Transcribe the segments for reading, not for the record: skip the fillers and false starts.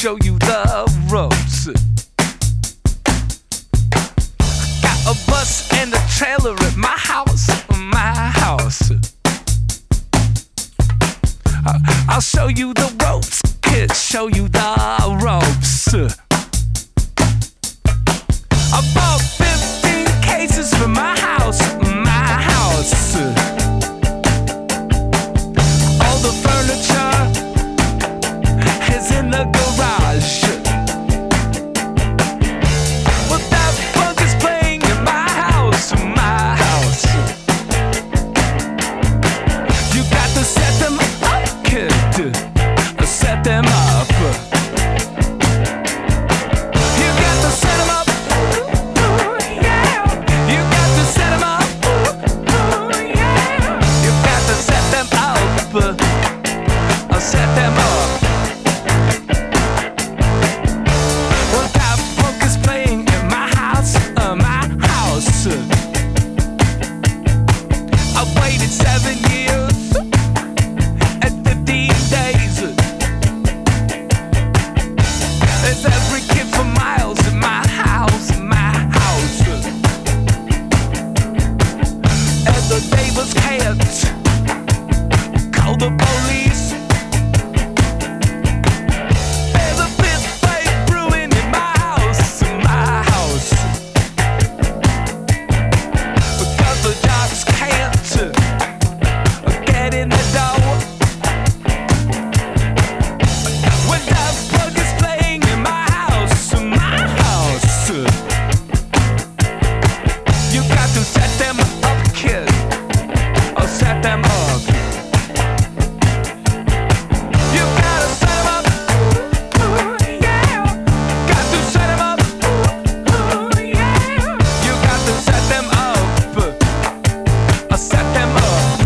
show you the ropes. Got a bus and a trailer at my house, my house. I'll show you the ropes, kid, show you the ropes. I bought 15 cases for my house, my house. All the furniture is in the garage. Well, that bug is playing in my house, my house. You got to set them up, kid, set them up. You got to set them up. You got to set them up. You got to set them up. Set them up. Well, that funk is playing in my house, my house. I waited 7 years and 15 days. There's every kid for miles in my house, my house. And the neighbors can't call the police. There's a fist fight brewing in my house, my house. Because the jocks can't get in the door. When that bug is playing in my house, my house. You got to set them up, kid, or set them up. You gotta set them up. Got to set them up. You got to set them up. Set them up.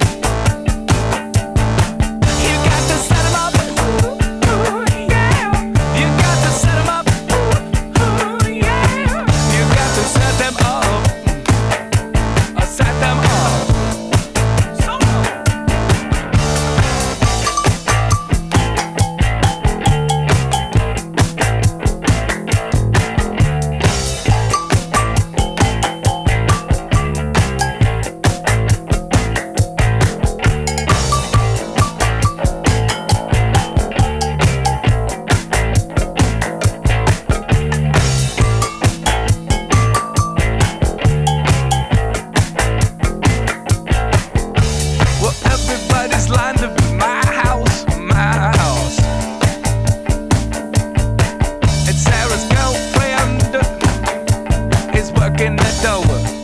You got to set them up. You got to set them up. You got to set them up. Set them up. Well, everybody's lined up in my house, my house. And Sarah's girlfriend is working the door.